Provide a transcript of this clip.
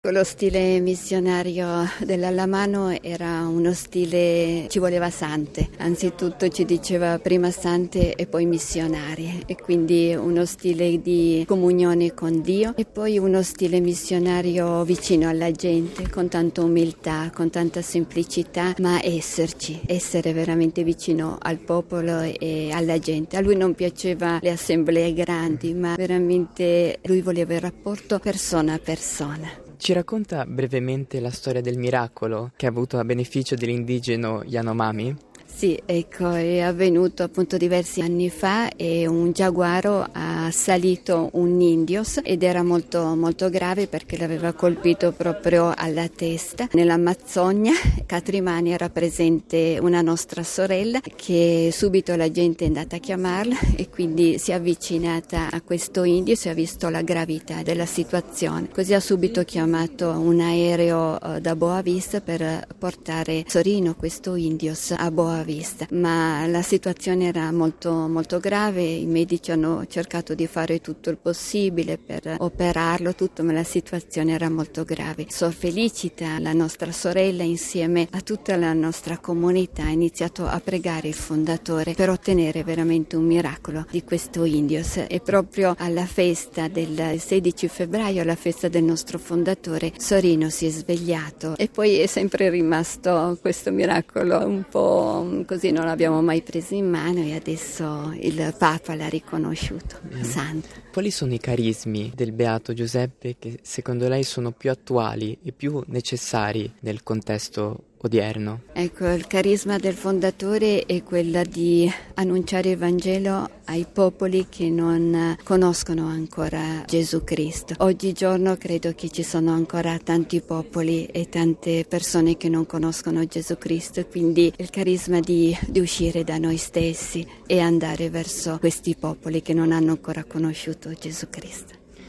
Lo stile missionario dell'Alamano era uno stile, ci voleva sante, anzitutto ci diceva prima sante e poi missionari, e quindi uno stile di comunione con Dio e poi uno stile missionario vicino alla gente, con tanta umiltà, con tanta semplicità, ma essere veramente vicino al popolo e alla gente. A lui non piaceva le assemblee grandi, ma veramente lui voleva il rapporto persona a persona. Ci racconta brevemente la storia del miracolo che ha avuto a beneficio dell'indigeno Yanomami? Sì, ecco, è avvenuto appunto diversi anni fa e un giaguaro ha assalito un indios ed era molto, molto grave perché l'aveva colpito proprio alla testa. Nell'Amazzonia, a Catrimani era presente una nostra sorella che subito la gente è andata a chiamarla e quindi si è avvicinata a questo indios e ha visto la gravità della situazione. Così ha subito chiamato un aereo da Boa Vista per portare Sorino, questo indios, a Boa Vista. Ma la situazione era molto, molto grave, i medici hanno cercato di fare tutto il possibile per operarlo, ma la situazione era molto grave. Sor Felicita, la nostra sorella, insieme a tutta la nostra comunità, ha iniziato a pregare il fondatore per ottenere veramente un miracolo di questo indios, e proprio alla festa del 16 febbraio, alla festa del nostro fondatore, Sorino si è svegliato e poi è sempre rimasto questo miracolo un po' così, non l'abbiamo mai preso in mano e adesso il Papa l'ha riconosciuto, santo. Quali sono i carismi del Beato Giuseppe che secondo lei sono più attuali e più necessari nel contesto odierno? Ecco, il carisma del fondatore è quella di annunciare il Vangelo ai popoli che non conoscono ancora Gesù Cristo. Oggigiorno credo che ci sono ancora tanti popoli e tante persone che non conoscono Gesù Cristo, quindi il carisma di uscire da noi stessi e andare verso questi popoli che non hanno ancora conosciuto Gesù Cristo.